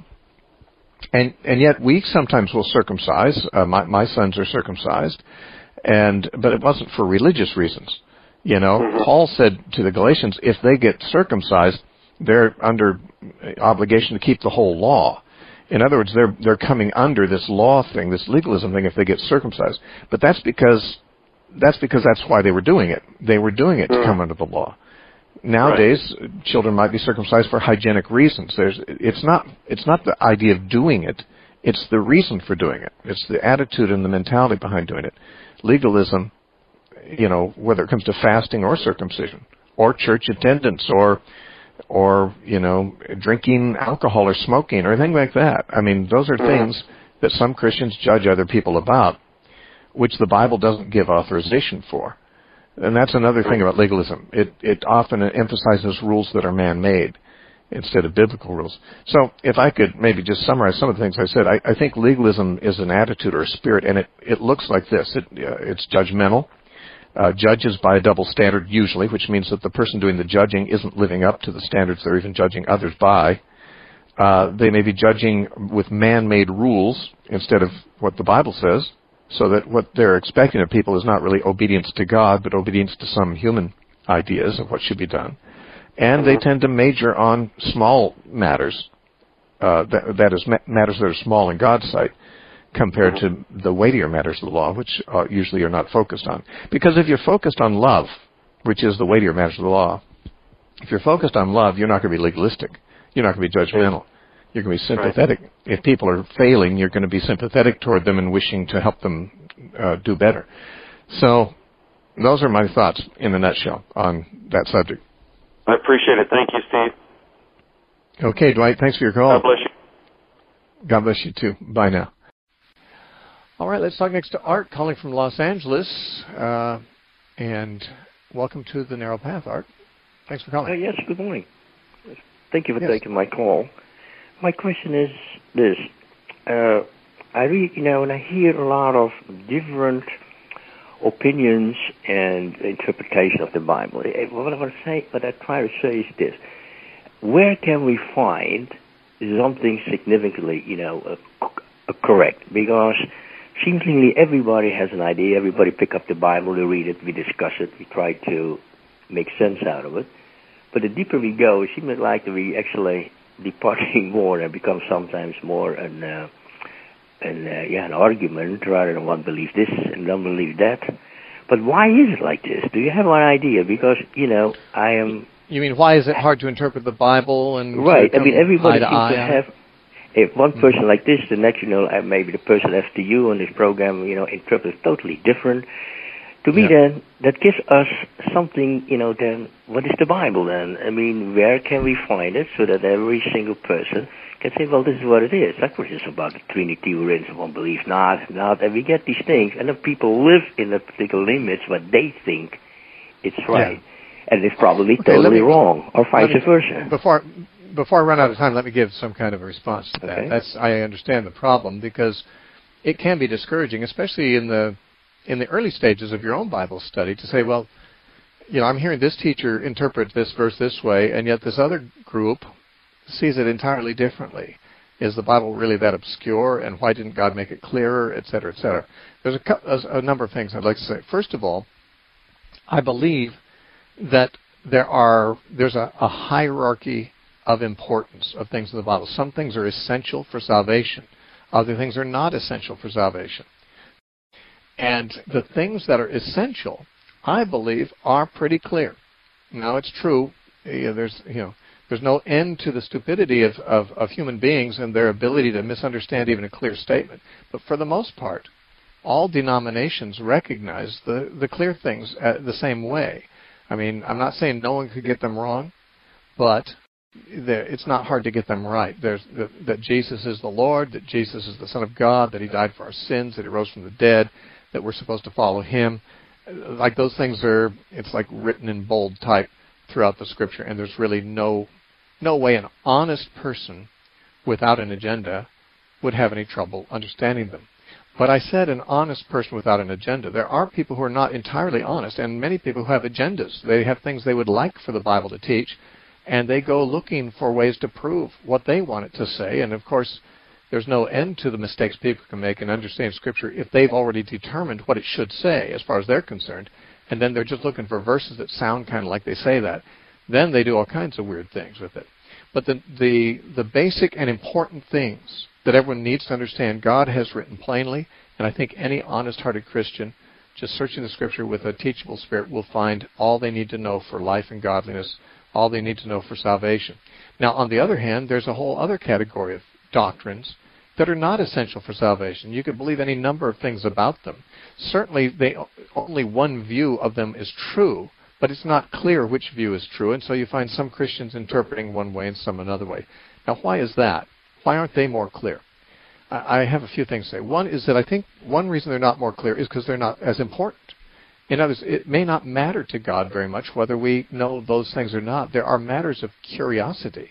and and yet we sometimes will circumcise. Uh, my my sons are circumcised, and but it wasn't for religious reasons. You know, mm-hmm. Paul said to the Galatians, if they get circumcised, they're under obligation to keep the whole law. In other words, they're they're coming under this law thing, this legalism thing, if they get circumcised. But that's because that's because that's why they were doing it. They were doing it to come under the law. Nowadays, right. children might be circumcised for hygienic reasons. There's it's not it's not the idea of doing it. It's the reason for doing it. It's the attitude and the mentality behind doing it. Legalism, you know, whether it comes to fasting or circumcision, or church attendance, or, or you know, drinking alcohol or smoking or anything like that. I mean, those are things that some Christians judge other people about, which the Bible doesn't give authorization for. And that's another thing about legalism. It, it often emphasizes rules that are man-made instead of biblical rules. So if I could maybe just summarize some of the things I said, I, I think legalism is an attitude or a spirit, and it, it looks like this. It, uh, it's judgmental, uh, judges by a double standard usually, which means that the person doing the judging isn't living up to the standards they're even judging others by. Uh, they may be judging with man-made rules instead of what the Bible says, so that what they're expecting of people is not really obedience to God, but obedience to some human ideas of what should be done. And they tend to major on small matters, uh, that, that is, ma- matters that are small in God's sight, compared to the weightier matters of the law, which uh, usually are not focused on. Because if you're focused on love, which is the weightier matters of the law, if you're focused on love, you're not going to be legalistic. You're not going to be judgmental. You're going to be sympathetic. Right. If people are failing, you're going to be sympathetic toward them and wishing to help them uh, do better. So those are my thoughts in a nutshell on that subject. I appreciate it. Thank you, Steve. Okay, Dwight, thanks for your call. God bless you. God bless you, too. Bye now. All right, let's talk next to Art, calling from Los Angeles. Uh, and welcome to the Narrow Path, Art. Thanks for calling. Uh, yes, good morning. Thank you for yes. taking my call. My question is this. Uh, I read, you know, and I hear a lot of different opinions and interpretation of the Bible. What I want to say, what I try to say is this. Where can we find something significantly, you know, uh, uh, correct? Because seemingly everybody has an idea. Everybody pick up the Bible, they read it, we discuss it, we try to make sense out of it. But the deeper we go, it seems like we actually departing more and become sometimes more an, uh, an, uh, yeah, an argument rather than one believes this and one believes that. But why is it like this? Do you have an idea? Because, you know, I am... You mean, why is it hard to interpret the Bible? And right. I mean, everybody seems to, to have... If one person mm-hmm. like this, the next, you know, maybe the person after you on this program, you know, interprets totally different. To me, yeah. then, that gives us something, you know, then, what is the Bible then? I mean, where can we find it so that every single person can say, well, this is what it is. Of course, it's about the Trinity, wherein someone believes not, not, and we get these things, and then people live in a particular limits what they think it's right. Yeah. And it's probably okay, totally me, wrong, or vice me, versa. Before, before I run out of time, let me give some kind of a response to that. Okay. That's, I understand the problem, because it can be discouraging, especially in the in the early stages of your own Bible study, to say, well, you know, I'm hearing this teacher interpret this verse this way, and yet this other group sees it entirely differently. Is the Bible really that obscure, and why didn't God make it clearer, et cetera, et cetera? There's a, a number of things I'd like to say. First of all, I believe that there are there's a, a hierarchy of importance of things in the Bible. Some things are essential for salvation. Other things are not essential for salvation. And the things that are essential, I believe, are pretty clear. Now, it's true. You know, there's you know there's no end to the stupidity of, of, of human beings and their ability to misunderstand even a clear statement. But for the most part, all denominations recognize the, the clear things uh, the same way. I mean, I'm not saying no one could get them wrong, but it's not hard to get them right. There's the, that Jesus is the Lord, that Jesus is the Son of God, that He died for our sins, that He rose from the dead, that we're supposed to follow Him. Like those things are, it's like written in bold type throughout the Scripture, and there's really no no way an honest person without an agenda would have any trouble understanding them. But I said an honest person without an agenda. There are people who are not entirely honest, and many people who have agendas. They have things they would like for the Bible to teach, and they go looking for ways to prove what they want it to say. And, of course, there's no end to the mistakes people can make in understanding Scripture if they've already determined what it should say as far as they're concerned, and then they're just looking for verses that sound kind of like they say that. Then they do all kinds of weird things with it. But the the, the basic and important things that everyone needs to understand, God has written plainly, and I think any honest-hearted Christian just searching the Scripture with a teachable spirit will find all they need to know for life and godliness, all they need to know for salvation. Now, on the other hand, there's a whole other category of doctrines that are not essential for salvation. You could believe any number of things about them. Certainly, they, only one view of them is true, but it's not clear which view is true, and so you find some Christians interpreting one way and some another way. Now, why is that? Why aren't they more clear? I have a few things to say. One is that I think one reason they're not more clear is because they're not as important. In other words, it may not matter to God very much whether we know those things or not. There are matters of curiosity,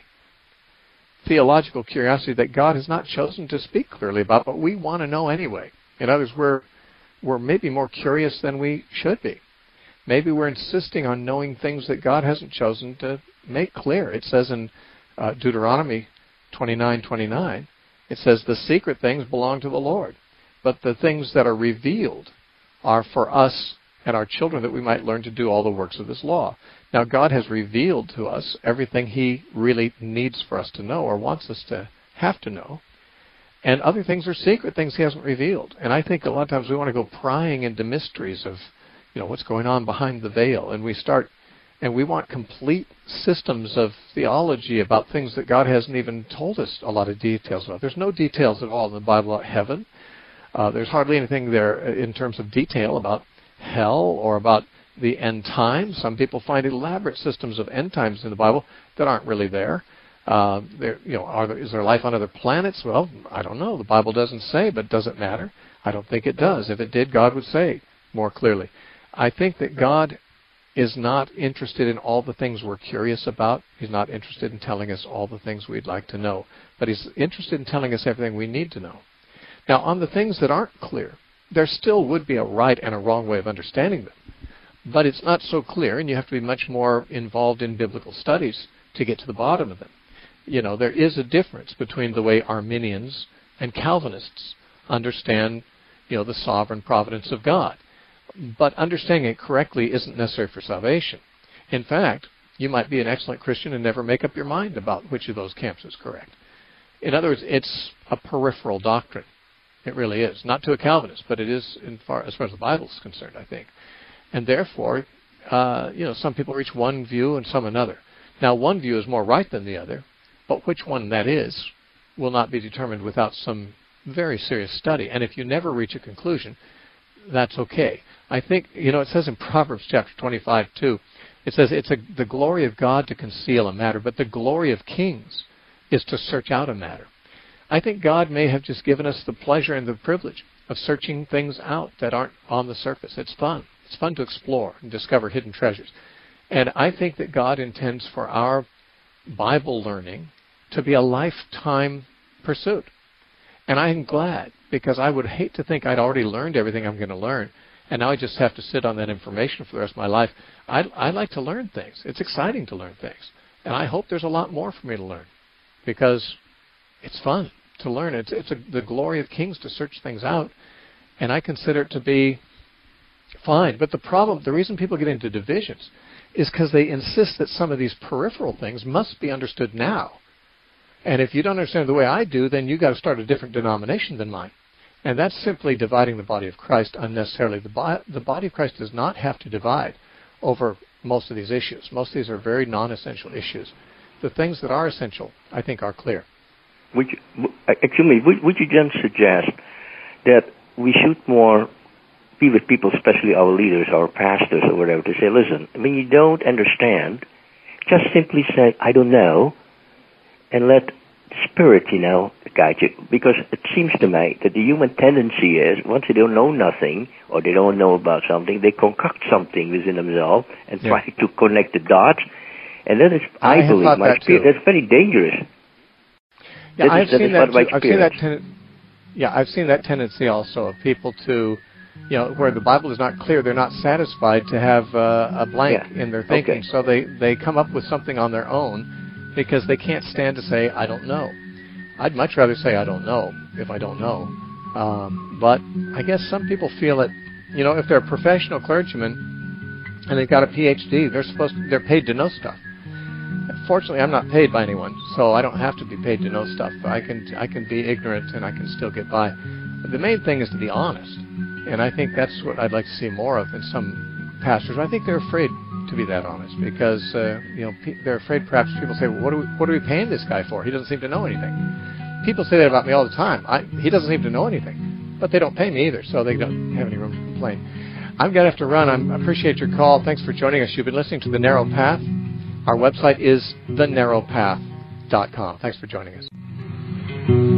theological curiosity that God has not chosen to speak clearly about, but we want to know anyway. In other words, we're, we're maybe more curious than we should be. Maybe we're insisting on knowing things that God hasn't chosen to make clear. It says in uh, Deuteronomy twenty-nine twenty-nine, it says, the secret things belong to the Lord, but the things that are revealed are for us and our children, that we might learn to do all the works of this law. Now, God has revealed to us everything He really needs for us to know or wants us to have to know. And other things are secret things He hasn't revealed. And I think a lot of times we want to go prying into mysteries of, you know, what's going on behind the veil. And we start, and we want complete systems of theology about things that God hasn't even told us a lot of details about. There's no details at all in the Bible about heaven. Uh, there's hardly anything there in terms of detail about hell or about the end times. Some people find elaborate systems of end times in the Bible that aren't really there. Uh, there, you know, are there, is there life on other planets? Well, I don't know. The Bible doesn't say, but does it matter? I don't think it does. If it did, God would say more clearly. I think that God is not interested in all the things we're curious about. He's not interested in telling us all the things we'd like to know. But He's interested in telling us everything we need to know. Now, on the things that aren't clear, there still would be a right and a wrong way of understanding them. But it's not so clear, and you have to be much more involved in biblical studies to get to the bottom of them. You know, there is a difference between the way Arminians and Calvinists understand, you know, the sovereign providence of God. But understanding it correctly isn't necessary for salvation. In fact, you might be an excellent Christian and never make up your mind about which of those camps is correct. In other words, it's a peripheral doctrine. It really is. Not to a Calvinist, but it is in far, as far as the Bible is concerned, I think. And therefore, uh, you know, some people reach one view and some another. Now, one view is more right than the other, but which one that is will not be determined without some very serious study. And if you never reach a conclusion, that's okay. I think, you know, it says in Proverbs chapter twenty-five, too, it says it's a, the glory of God to conceal a matter, but the glory of kings is to search out a matter. I think God may have just given us the pleasure and the privilege of searching things out that aren't on the surface. It's fun. It's fun to explore and discover hidden treasures. And I think that God intends for our Bible learning to be a lifetime pursuit. And I'm glad, because I would hate to think I'd already learned everything I'm going to learn, and now I just have to sit on that information for the rest of my life. I I like to learn things. It's exciting to learn things. And I hope there's a lot more for me to learn, because it's fun to learn. It's, it's a, the glory of kings to search things out, and I consider it to be fine. But the problem, the reason people get into divisions is because they insist that some of these peripheral things must be understood now. And if you don't understand the way I do, then you've got to start a different denomination than mine. And that's simply dividing the body of Christ unnecessarily. The, bo- the body of Christ does not have to divide over most of these issues. Most of these are very non-essential issues. The things that are essential, I think, are clear. Would you, excuse me, would, would you then suggest that we should more be with people, especially our leaders, our pastors or whatever, to say, listen, when you don't understand, just simply say, I don't know, and let the Spirit, you know, guide you. Because it seems to me that the human tendency is, once they don't know nothing, or they don't know about something, they concoct something within themselves and yeah. try to connect the dots. And that is, I, I believe, my spirit, that's very dangerous. Yeah, that I've, is, seen that that I've seen that. Ten- yeah, I've seen that tendency also of people to, you know, where the Bible is not clear, they're not satisfied to have uh, a blank yeah. in their thinking, okay. so they they come up with something on their own because they can't stand to say, I don't know. I'd much rather say I don't know if I don't know. Um, but I guess some people feel that, you know, if they're a professional clergyman and they've got a P H D, they're supposed to, they're paid to know stuff. Fortunately, I'm not paid by anyone, so I don't have to be paid to know stuff. I can I can be ignorant and I can still get by. But the main thing is to be honest, and I think that's what I'd like to see more of in some pastors. I think they're afraid to be that honest because uh, you know pe- they're afraid perhaps people say, well, what are we what are we paying this guy for? He doesn't seem to know anything. people say that about me all the time. I, he doesn't seem to know anything, but they don't pay me either, so they don't have any room to complain. I'm going to have to run. I'm, I appreciate your call. Thanks for joining us. You've been listening to The Narrow Path. Our website is the narrow path dot com. Thanks for joining us.